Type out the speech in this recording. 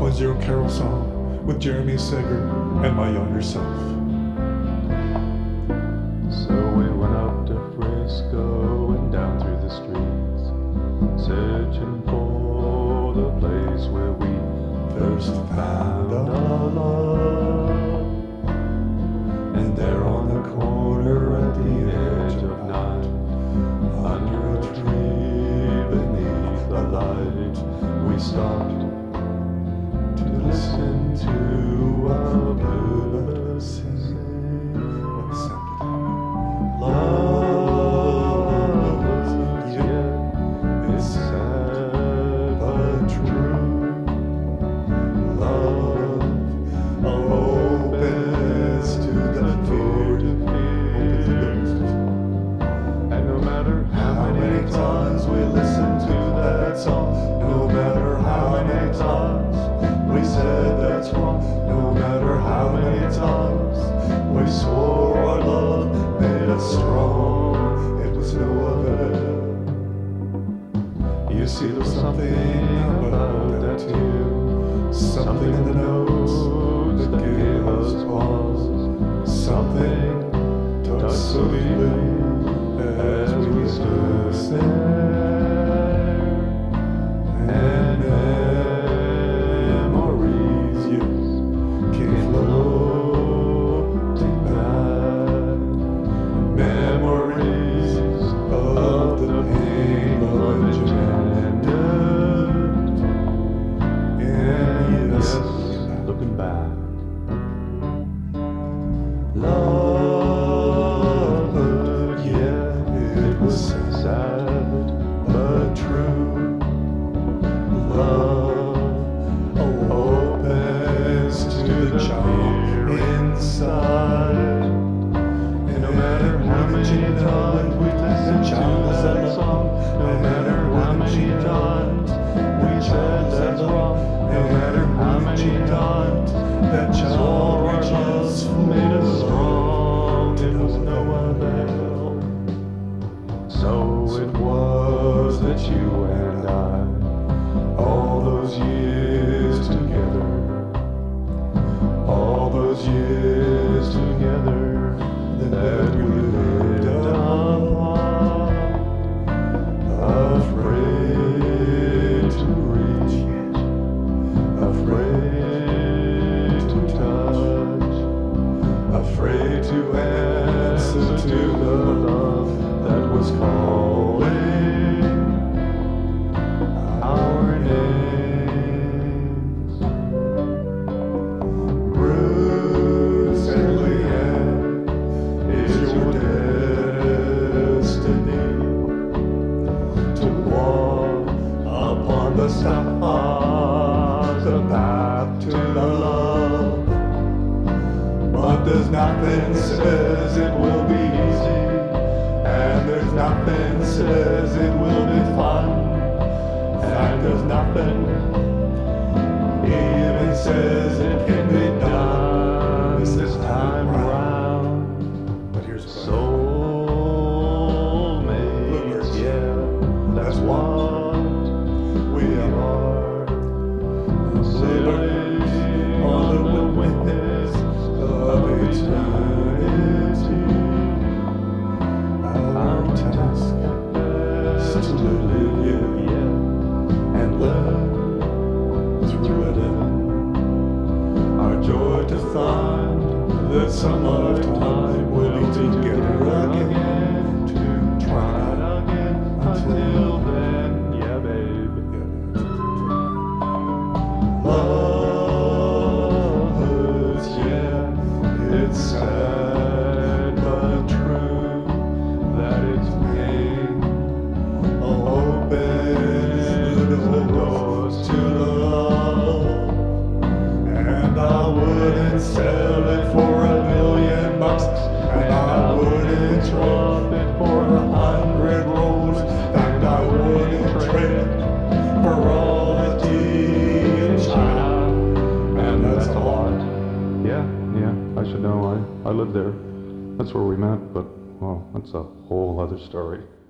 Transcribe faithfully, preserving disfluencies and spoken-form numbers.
One Zero Carol song with Jeremy Sager and my younger self. So we went up to Frisco and down through the streets, searching for the place where we First found our love. And there on the corner at the edge of night, under a tree beneath the light, we stopped to listen to our bluebird sing. What sounded Love, yeah, it's sad but true. Love opens to the fear, and no matter how many times we listen to that song, no matter how many times we said that's wrong, no matter how many times we swore our love made us strong, it was no avail. You see, there's something about that tune, something in the notes that gave us pause, something touched so deeply as we stood there, and memories, yes, came floating back, memories of the pain love engendered, and yes, looking back. Love, yeah, it was sad but true. Love opens to the child inside, and no matter how many times we listen to that song, no matter how many times we said that's wrong, no matter how many times that child reaches made us strong, it was no avail. So it was that you and I, all those years together, all those years together, that we lived apart, afraid to reach, afraid to touch, afraid to answer to the love that was calling our names. Bruce and Leanne, is your destiny to walk upon the stars, the path to love? But there's nothing says it will be easy, and there's nothing says it will be fun, and there's nothing even says it can be done this time around. But here's what Soulmates, yeah, that's what we are. Sailing on the witness of eternity. Our task is to live, yeah, and learn through it. Our joy to find that some lifetime we'll be together again, to try again. Until then, yeah, babe. Love hurts, yeah, it's sad but true that its pain opens the doors to love, and I wouldn't sell it for a million bucks, and I wouldn't drop it for a hundred rolls, and I wouldn't trade it for all the tea in China, and that's a lot. Yeah, yeah, I should know. I, I lived there. That's where we met, but, well, that's a whole other story.